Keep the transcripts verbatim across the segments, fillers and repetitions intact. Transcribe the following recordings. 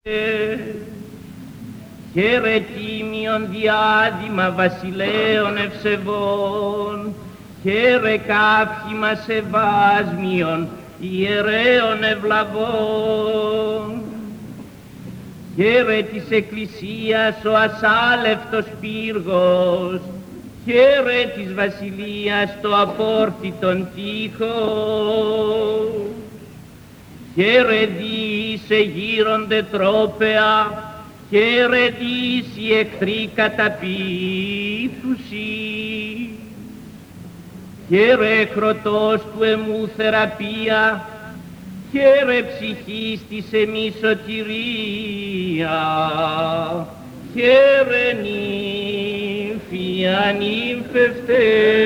Χαίρε τίμιον διάδημα βασιλέων ευσεβών, χαίρε κάψιμα σεβάσμιον ιερέων ευλαβών. Χαίρε της Εκκλησίας ο ασάλευτος πύργος, χαίρε της βασιλείας το απόρθητον τείχος. Χαίρε δι σε γύρονται τρόπαια, χαίρε δι οι εχθροί καταπίπτουσι. Χαίρε χροτός του εμού θεραπεία, χαίρε ψυχής της εμείς σωτηρία. Χαίρε νύμφη ανύμφευτέ.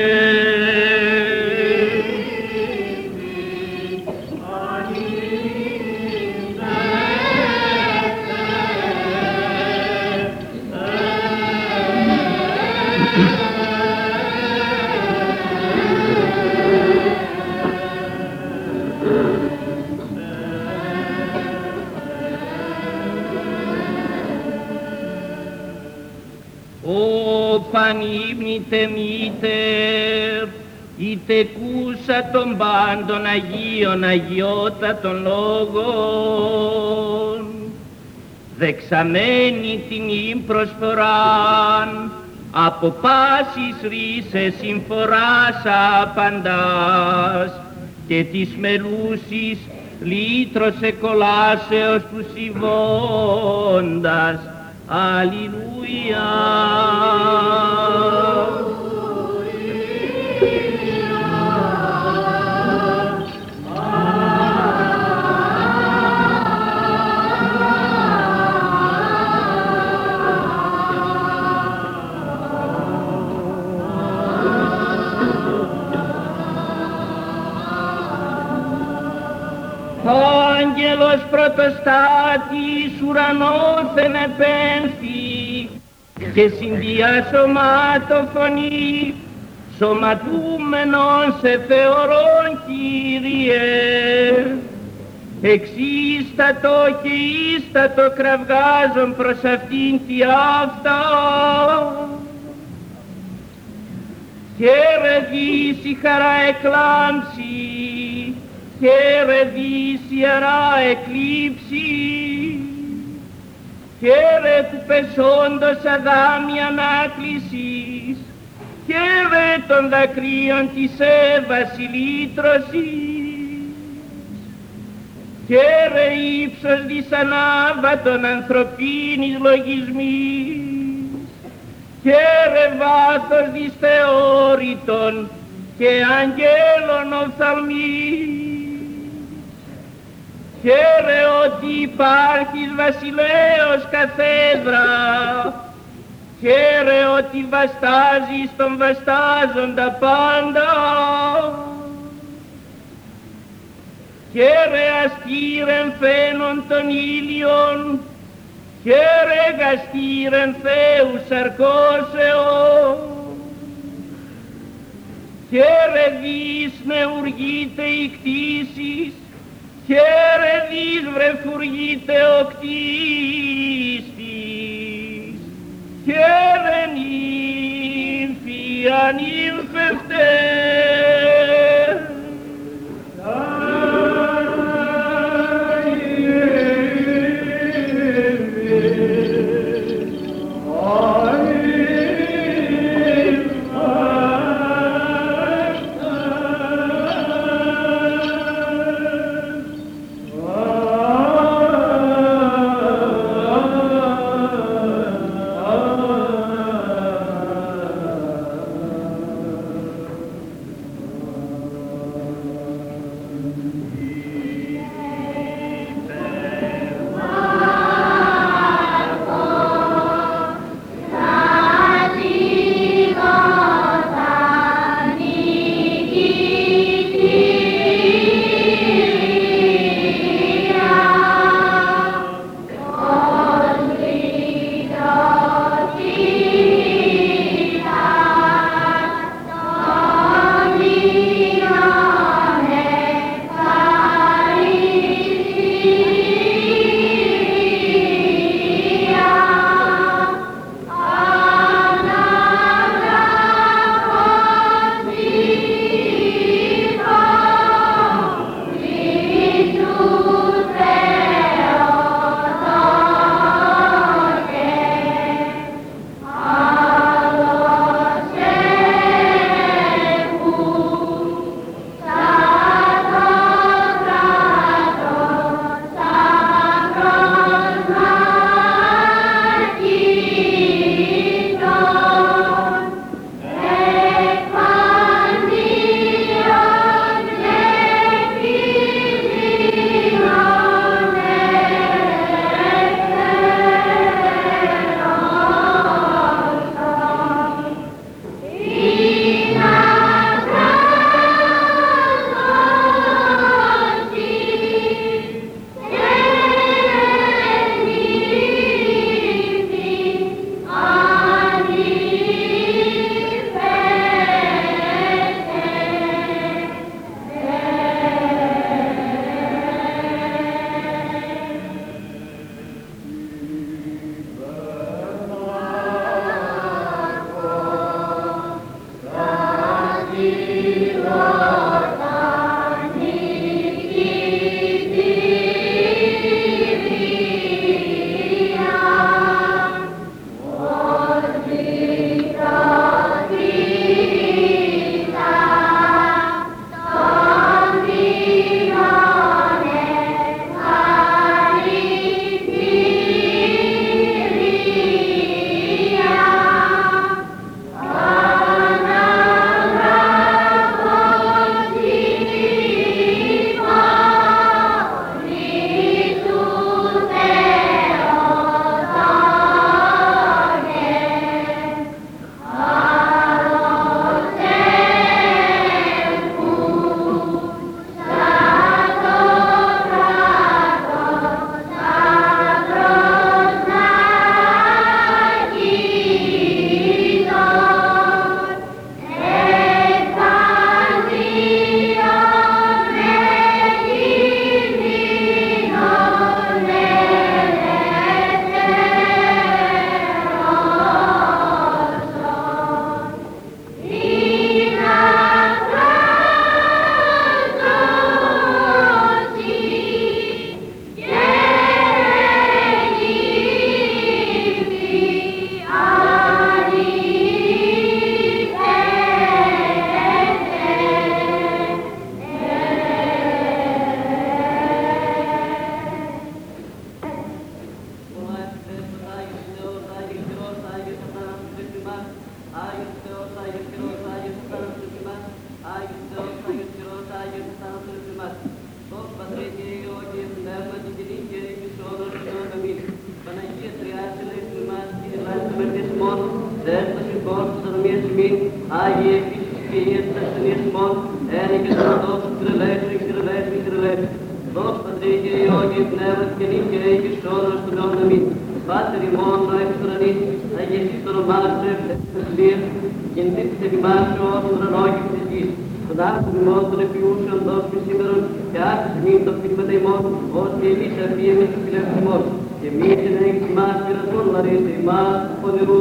Πανύμνητε μήτερ, είτε κούσα των πάντων Αγίων αγιότατων λόγων, δεξαμένη την προσφοράν, από πάσης ρίσες συμφοράς απαντάς, και της μελούσης λύτρωσε κολάσεως του συμβώντας. Αλληλούια. Άγγελος πρωτοστάτης ουρανόθεν επέμφθη, και συνδιάσωμάτω φωνή σωματούμενον σε θεωρών Κύριε. Εξίστατο και ίστατο κραυγάζον προς αυτήν τη αυτά. Χαίρε δις η χαρά εκλάμψη, χαίρε δις ιερά εκλείψη, χαίρε του πεσόντος αδάμη ανάκλησης, χαίρε των δακρύων της έβαση λύτρωσης, χαίρε ύψος δυσανάβατον ανθρωπίνης λογισμής, χαίρε βάθος δυσθεώρητον και αγγέλων οφθαλμής. Χαίρε ότι υπάρχεις βασιλέος καθέδρα, χαίρε ότι βαστάζεις τον βαστάζοντα πάντα. Χαίρε αστήρεν φαίνον των ήλιων, χαίρε γαστήρεν Θεού σαρκώσεων. Χαίρε δις νεουργείται η κτήσης, χαίρε δις βρεφουργείται ο κτίστης, χαίρε νύμφη ανύμφευτε. Δέστος εις κόρτος ανομίας ημίν, Άγιε επίσης και Ιες της ασθενείας ημών, ένι και θανατός, κρελέσου, κρελέσου, κρελέσου. Δώσ' Πατρί και Υιό και Πνεύμα και νύχια και σώδρος του νόμου να μην. Πάτερ ημών, ο εξ ουρανής, αγιεσείς το όνομά σου, ευλογησία, γεννηθείς επιμάσου ως ουρανό και της γης. Τον άνθρωπο ημών των επιούσεων δώσ' μη σήμερον και άρχισε μην το πνεύματα ημών, ως και εμείς αφίεμες του φιλεύσου ημών. Και εμείς ενέγεις ημάς πειρασμόν λαρίστε ημάς πονηρού.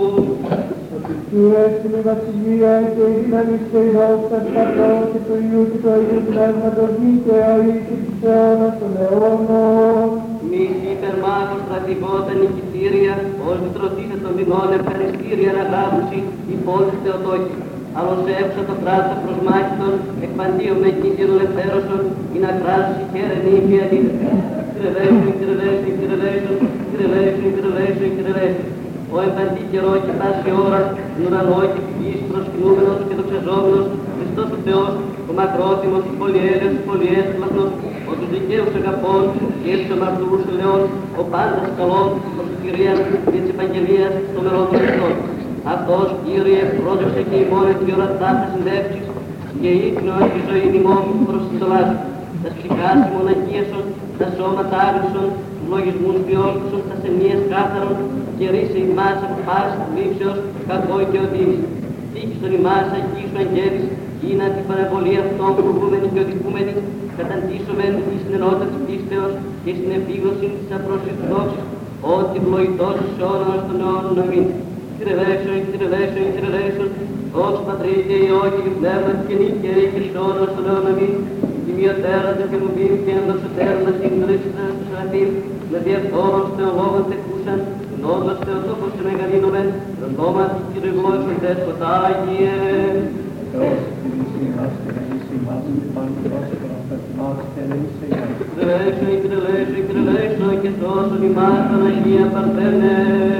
Ότι Σου έστειλε η βασιλεία και η δύναμη και η δόξα του Πατρός και του Υιού και του Αγίου Πνεύματος νύχια ή και της αιώνας των αιώνων. Μη υπερμάχος στρατηγότα νικητήρια, ως μητρωτήσε των δεινών ευχαριστήρια αναγράφουση η πόλης Θεοτόκη. Άλλος έψα το πράτσα προσμάχητον, εκπαντίω με κίνητον ελευθέρωσον, ή να κράσει χαίρεν ή μη αντίθεση. Κυρελέσου, κυρελέσου, κυρελέσου, κυρελέσου, κυρελέσου, κυρελέσου. Ο εμπαντή καιρό και πάση ώρα, την ουρανό και τη γης προσκυνούμενος και δοξαζόμενος, Χριστός ο Θεός, ο μακρόθυμος, ο πολυέλεος, ο πολυέσπλαχνος, ο τους δικαίους αγαπών, και εις ο μαρτυρούς ελαιών, ο πάντας καλών, ο σωτηρίας και της Ευαγγελίας των μερών των Χριστών. Αυτός, Κύριε, πρόδοξε και ημών την ώρα τάχα συνδεύξεις, και ύπνο η ζωή ημών προς την τολάση. Τα ψυχάς ημών αγίασον, τα σώματα άγρισον, τους λογισμούς ποιόστουσον, τα σεμίες κάθαρον, και ρίσε ημάς από πάσης θλίψεως, κακό και οδύνης. Τύχησον ημάς αγγίσου αγγέλης, είναι την παραβολή αυτών προηγούμενη και οδηγούμενη, καταντήσομεν εις την ενότητα της πίστεως και στην επίγνωση της απρόσιτης δόξης, ότι ευλογητός εις αιώνας των αιώνων αμήν. Κυρελέσον, κυρελέσον, κυρελέσον, ως Πατρί και Υιό και Πνεύμα και νύχια και εις αιώνας των αιώνων αμήν. Τιμιωτέρα δε χερουβίμ και ενδοξωτέρα σύγκριστα του Σεραφείμ, με διευτόμος θεολόγων τεκούσαν, νόμος Θεοτόκος σε μεγαλύνομεν, τον νόμα της Κυριγλώσσον δέσποτα Άγιε. Κυρελέσον, κυρελέσον, κυρελέσον και σώσον ημάς Παναγία Παρθένε.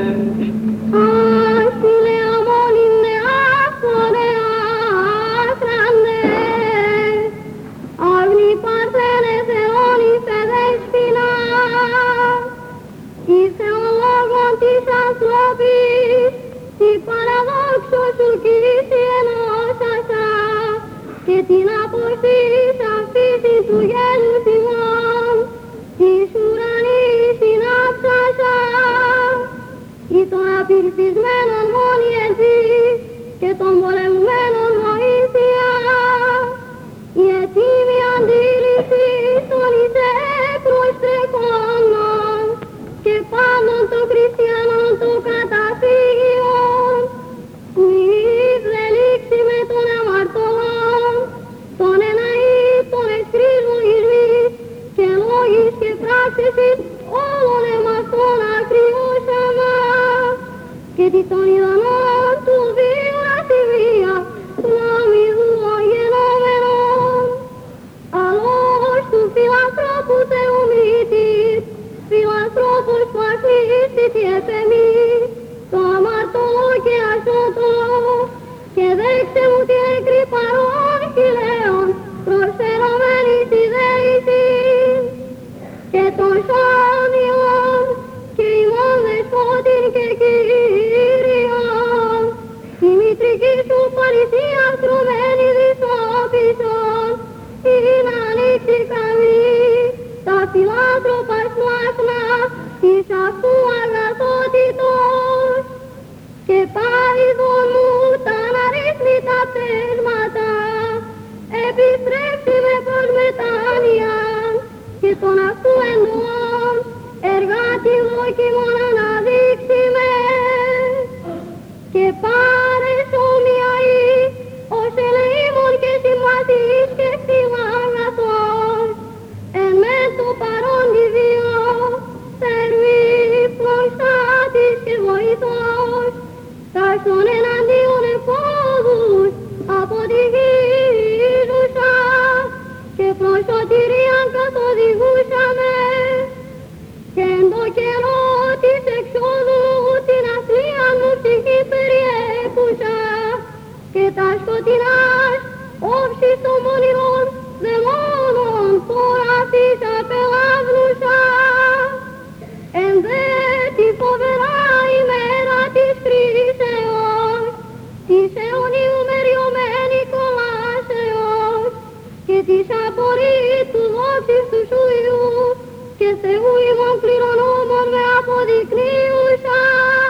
Και την αποστής αφήση του γένους ημών, της ουρανής συνάψασα, ή των απειρπισμένων μόνοι εσύ, και των πολεμμένων βοήθεια, η ετοίμη αντίληψη των εισέπρους τρεχόντων, και πάντων των χριστιανών του καταφύγιων, μης δε λήξει με τον αμαρτωλόν, τον εναή, τον εξχρίζουν εις μης, και λόγης και πράξεις όλων εμάς των ακριούσαμα, και τι των ιδανών του βίου ασυμβία, του αμοιβού γενόμενων. Αλλός του φιλανθρώπου θεομήτης, φιλανθρώπους που ασμίστητη εφεμής, το αμαρτωλό και ασώτολο, και δέξε μου την έκρη παρών χιλέων, προσφερωμένη στη δέηση, και των σώμιων, και ημών δεσπότην και Κύριον, η μητρική σου παρησία στρωμένη δυσόπισον, ή να ανοίξει καμή, τα φιλάνθρωπα σπλάχνα, της αυτού αγαθότητος, και πάηδον μου τα αναρρύθμιτα πτέσματα, επιστρέψει με προς μετάνοιαν, και τον αυτού εννοών, εργάτη δόκιμον αναδείξει με, και πάρε σωμιαή, ως ελεήμων και συμβατής και φιλάγαθος, εν με το παρόν διβίο, θερμή προστάτης και βοηθός, τάσον εναντίον επόδους από τη γύζουσα, και προς σωτηρίαν καθοδηγούσαμε, και εν το καιρό της εξόδου την αθλίαν μου ψυχή περιέχουσα, και τα σκοτεινάς όψεις των πονηρών δαιμόνων ποραθής απελάβνουσα, εν δε τη φοβερά ημέρα της κρίσεως, Θεού ημών κληρονόμων με αποδεικνύουσα,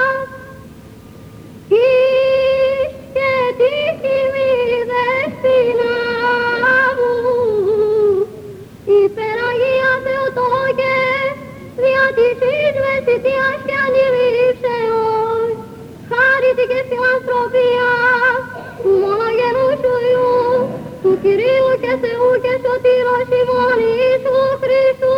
εις και τύχη μη δεσποινα μου, υπεραγία Θεοτόκε, δια της εις μεσητείας και αντιλήψεως, χάρητη και φιλανθρωπία, του μονογενού σου Υιού, του Κυρίου και Θεού και Σωτήρος ημών Ιησού Χριστού.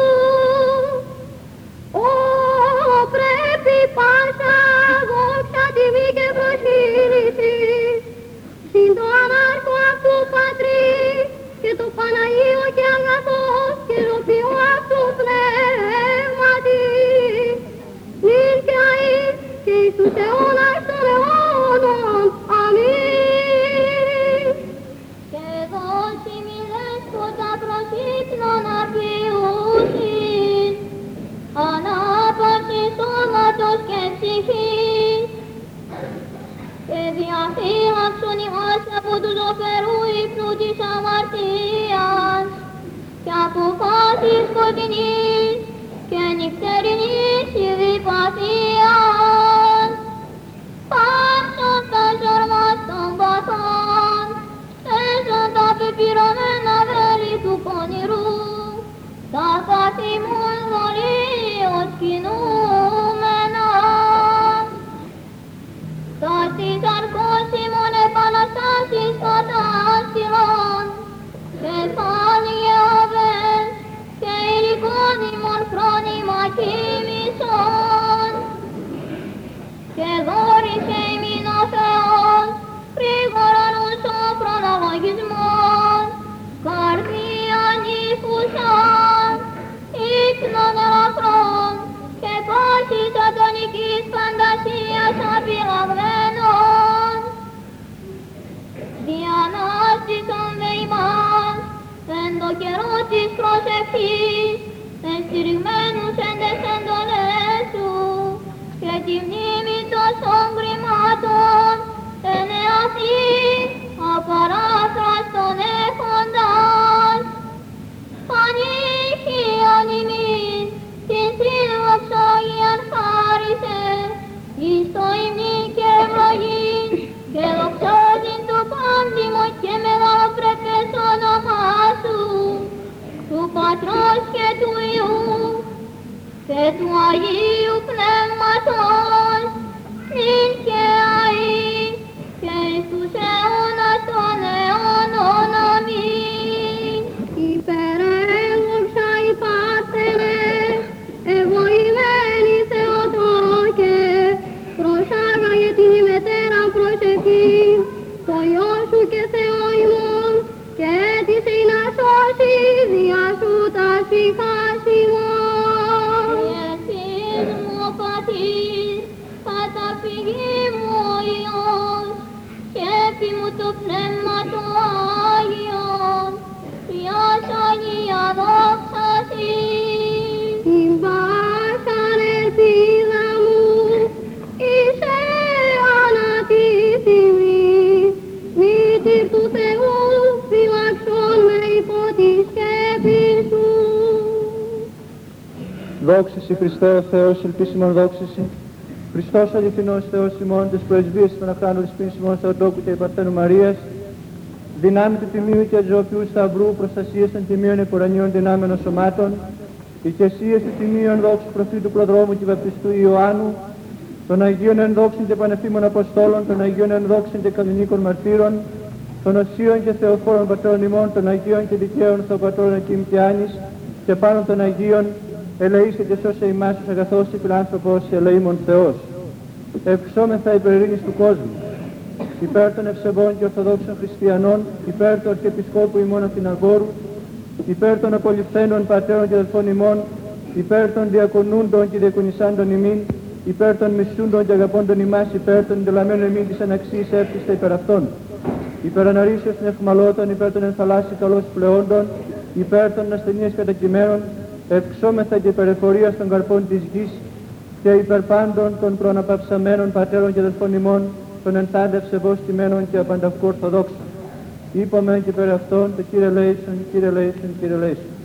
Ω πρέπει πάσα δόξα, τιμή και προσήλυση, συν το ανάρχο αυτού Πατρί και το Παναγίο και αγαθός και ροπιό αυτού πνεύματι, νυν και αεί και εις τους αιώνας των αιώνων. Αμήν. Και δώσει μη δέσποτα προς ύπνον απειούσιν, ανάπαυση σώματος και ψυχής, και διαφύλαξον ημάς από του ζωφερού ύπνου της αμαρτίας και από φάσης σκοτεινής και νυχτερινής ειδipαθίας. Πάψον τα ζορμάς των παθών, έσαν τα πεπειρωμένα βέλη του πονηρού, τα καθημούν δολίως κινούμενα. Τα της αρκός ημών επαναστάσεις κατάστηλων, και φάνηκε αβές και υλικών ημών φρόνημα κοίμησον. Και δόρισε ημίν ο Θεός γρήγοραν ους ο προλογισμόν, καρδίαν ύφουσαν, ύπνον ελαφρών και πάσης ατονικής φαντασίας απειλαγμένων. Διανάστησον δε ημάς εν το καιρό της προσευχής, εν στηριγμένους εν τες εντολές σου, και τη μνήμη τόσων κρημάτων εν εαθή απαράθραστον έχοντας. Πανήχιον ημίν την συνδοξολογίαν χάρισε, εις το υμνήν και ευλογήν, και δοξάζειν το πάντιμο και μεγαλοπρεπές όνομά σου, του Πατρός και του Υιού και του Αγίου Πνεύματος, νυν και αεί και εις τους αιώνας των αιώνων. Αμήν. Υπερέλωξα η Πάτερε, ευοημένη Θεοτόκε, προσάγαγε την ημετέρα προσευχή, το Υιό σου και Θεό ημών, και έτησε να σώσει δια σου τα ψυχάς ημών. Εσείς μου ο Πατήρ, καταφυγή μου ο Υιός, και επί μου το Πνεύμα το Άγιον, Υιός Αγία δόξαση. Την βάσαν ελπίδα μου, είσαι ανατίσιμη, μήτηρ του Θεού, φυλαξών με υπό τη σκέπη σου. Δόξα σοι Χριστέ ο Θεός, ελπίσιμον δόξα σοι. Χριστός αληθινός Θεός ημών, της προεσβείας των αχράντων της πίνης ημών Θεοτόκου και Παρθένου Μαρίας, δυνάμει του τιμίου και αζωοποιού σταυρού, προστασίας των τιμίων επουρανίων δυνάμενων σωμάτων, ηκεσίας του τιμίων δόξου προφήτου προδρόμου και βαπτιστού Ιωάννου, των Αγίων ενδόξων και πανεφήμων Αποστόλων, των Αγίων ενδόξων και κανονίκων μαρτύρων, των οσίων και θεοφόρων πατρών ημών, των Αγίων και δικαίων Θεοπατρών Ακίμ και Άνης, και πάνω των Αγίων, ελεήστε και σώσε ημάς ως αγαθός και φιλάνθρωπος και ελεήμων Θεός. Ευξόμεθα υπερ ειρήνης του κόσμου, υπέρ των ευσεβών και ορθοδόξων χριστιανών, υπέρ του Αρχιεπισκόπου ημών Αθηναγόρου, υπέρ των απολυφθένων πατέρων και αδελφών ημών, υπέρ των διακονούντων και διακονισάντων ημίν, υπέρ των μισούντων και αγαπώντων ημάς, υπέρ των εντελαμένων ημίν της αναξής εύχιστα υπέρ αυτών, υπέρ αναρρήσεως των ευμαλώτων, υπέρ των ενθαλάσσι καλώς πλεόντων, υπέρ των ασθενείας κατακειμένων, ευξόμεθα και υπερεφορίας των καρπών της γης, και υπέρ πάντων των προαναπαυσαμένων πατέρων και αδελφών ημών, των ενθάντευσε ευώστημένων και απανταχού ορθοδόξων. Είπαμε και περί αυτών το Κύριε Λέησον, Κύριε Λέησον, Κύριε Λέησον.